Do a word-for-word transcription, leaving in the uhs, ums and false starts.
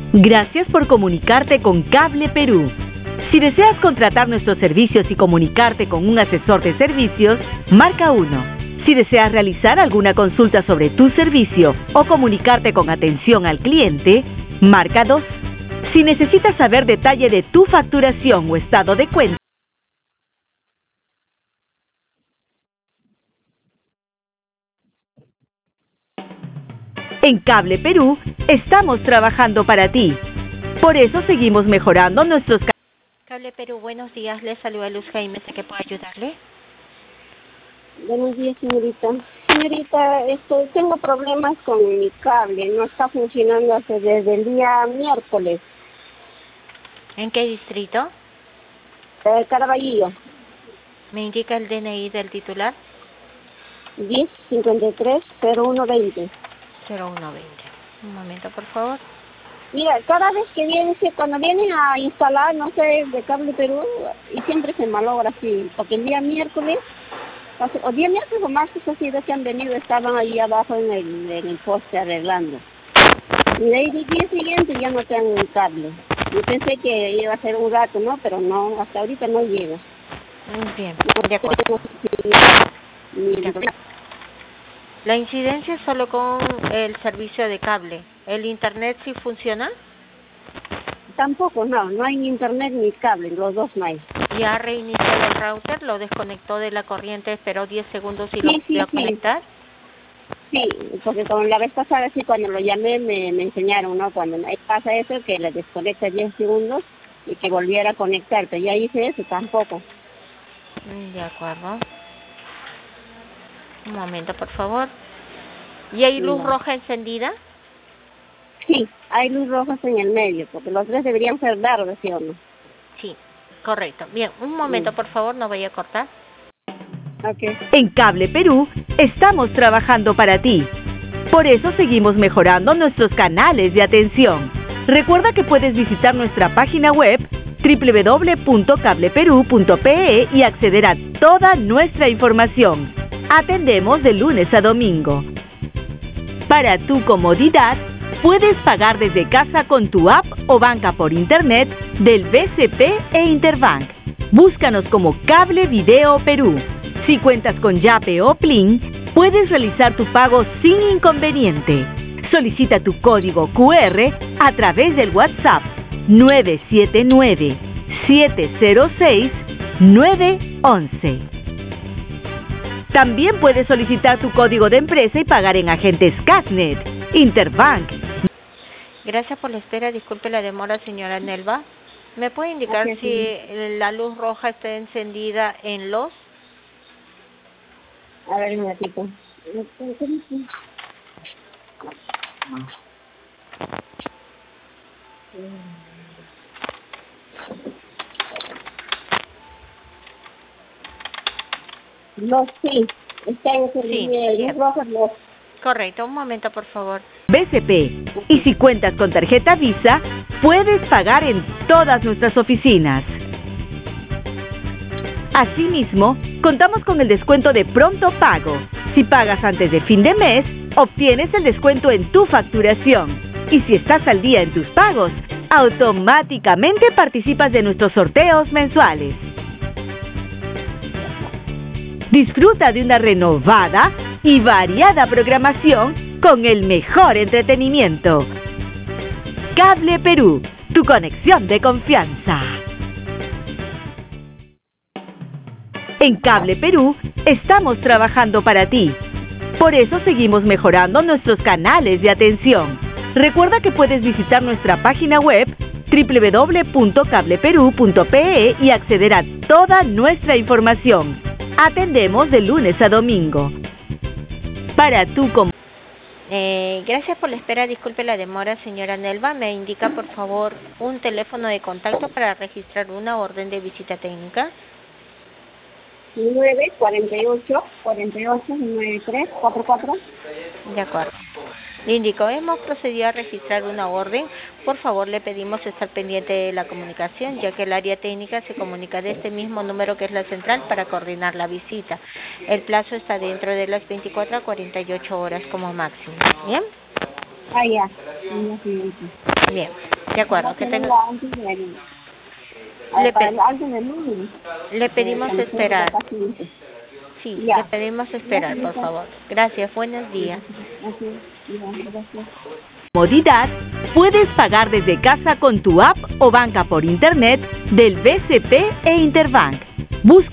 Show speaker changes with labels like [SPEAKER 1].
[SPEAKER 1] Gracias por comunicarte con Cable Perú. Si deseas contratar nuestros servicios y comunicarte con un asesor de servicios, marca uno. Si deseas realizar alguna consulta sobre tu servicio o comunicarte con atención al cliente, marca dos. Si necesitas saber detalle de tu facturación o estado de cuenta, en Cable Perú estamos trabajando para ti. Por eso seguimos mejorando nuestros...
[SPEAKER 2] Cable Perú, buenos días. Les saluda Luz Jaime. ¿En qué puedo ayudarle?
[SPEAKER 3] Buenos días, señorita. Señorita, esto, tengo problemas con mi cable. No está funcionando hace desde el día miércoles.
[SPEAKER 2] ¿En qué distrito?
[SPEAKER 3] Eh, Caraballo.
[SPEAKER 2] ¿Me indica el D N I del titular?
[SPEAKER 3] diez cincuenta y tres cero uno veinte.
[SPEAKER 2] cero uno veinte. Un momento, por favor.
[SPEAKER 3] Mira, cada vez que viene, cuando vienen a instalar, no sé, de Cable Perú, y siempre se malogra así, porque el día miércoles, o día miércoles o martes, así de que han venido, estaban ahí abajo en el, en el poste arreglando. Y de ahí el día siguiente ya no tengo el cable. Yo pensé que iba a ser un rato, ¿no? Pero no, hasta ahorita no llega.
[SPEAKER 2] Muy bien, de acuerdo. La incidencia es solo con el servicio de cable. ¿El internet sí funciona?
[SPEAKER 3] Tampoco, no, no hay ni internet ni cable, los dos no hay.
[SPEAKER 2] ¿Ya reinició el router, lo desconectó de la corriente, esperó diez segundos y
[SPEAKER 3] sí,
[SPEAKER 2] lo
[SPEAKER 3] sí,
[SPEAKER 2] volvió a
[SPEAKER 3] sí.
[SPEAKER 2] conectar?
[SPEAKER 3] Sí, porque con la vez pasada, sí, cuando lo llamé me, me enseñaron, ¿no? Cuando pasa eso, que le desconecta diez segundos y que volviera a conectarte. Ya hice eso, tampoco.
[SPEAKER 2] De acuerdo. Un momento, por favor. ¿Y hay luz
[SPEAKER 3] No.
[SPEAKER 2] roja encendida?
[SPEAKER 3] Sí, hay luz roja en el medio, porque los tres deberían ser verdes, ¿sí o no?
[SPEAKER 2] Sí, correcto. Bien, un momento,
[SPEAKER 3] Sí.
[SPEAKER 2] por favor, no vaya a cortar.
[SPEAKER 3] Okay.
[SPEAKER 1] En Cable Perú estamos trabajando para ti. Por eso seguimos mejorando nuestros canales de atención. Recuerda que puedes visitar nuestra página web doble u doble u doble u punto cable perú punto pe e y acceder a toda nuestra información. Atendemos de lunes a domingo. Para tu comodidad, puedes pagar desde casa con tu app o banca por internet del B C P e Interbank. Búscanos como Cable Video Perú. Si cuentas con Yape o Plin, puedes realizar tu pago sin inconveniente. Solicita tu código cu erre a través del WhatsApp nueve siete nueve, siete cero seis, nueve uno uno. También puedes solicitar tu código de empresa y pagar en agentes Casnet, Interbank.
[SPEAKER 2] Gracias por la espera. Disculpe la demora, señora Nelva. ¿Me puede indicar
[SPEAKER 3] Gracias,
[SPEAKER 2] si
[SPEAKER 3] sí.
[SPEAKER 2] la luz roja está encendida en los?
[SPEAKER 3] A ver, un ratito. Los sí, está en
[SPEAKER 2] Sí,
[SPEAKER 3] luz
[SPEAKER 2] bien.
[SPEAKER 3] roja, los.
[SPEAKER 2] Correcto, un momento, por favor.
[SPEAKER 1] B C P. Y si cuentas con tarjeta Visa, puedes pagar en todas nuestras oficinas. Asimismo, contamos con el descuento de pronto pago. Si pagas antes de fin de mes, obtienes el descuento en tu facturación. Y si estás al día en tus pagos, automáticamente participas de nuestros sorteos mensuales. Disfruta de una renovada y variada programación con el mejor entretenimiento. Cable Perú, tu conexión de confianza. En Cable Perú estamos trabajando para ti. Por eso seguimos mejorando nuestros canales de atención. Recuerda que puedes visitar nuestra página web doble u doble u doble u punto cable perú punto pe e y acceder a toda nuestra información. Atendemos de lunes a domingo. Para tu com
[SPEAKER 2] Eh, gracias por la espera. Disculpe la demora, señora Nelva. ¿Me indica, por favor, un teléfono de contacto para registrar una orden de visita técnica?
[SPEAKER 3] nueve cuarenta y ocho, cuarenta y ocho, noventa y tres, cuarenta y cuatro.
[SPEAKER 2] De acuerdo. Le indico, hemos procedido a registrar una orden. Por favor, le pedimos estar pendiente de la comunicación, ya que el área técnica se comunica de este mismo número que es la central para coordinar la visita. El plazo está dentro de las veinticuatro a cuarenta y ocho horas como máximo. ¿Bien?
[SPEAKER 3] Ah, ya. Ya, sí, sí.
[SPEAKER 2] Bien, de acuerdo. Que tenga...
[SPEAKER 3] Antes del...
[SPEAKER 2] Le, pe...
[SPEAKER 3] antes del lunes.
[SPEAKER 2] le pedimos
[SPEAKER 3] Eh,
[SPEAKER 2] esperar.
[SPEAKER 3] casi...
[SPEAKER 2] Sí,
[SPEAKER 3] ya.
[SPEAKER 2] le pedimos esperar, por favor. Gracias, buenos días.
[SPEAKER 3] Gracias.
[SPEAKER 1] Comodidad, puedes pagar desde casa con tu app o banca por internet del B C P e Interbank. Busca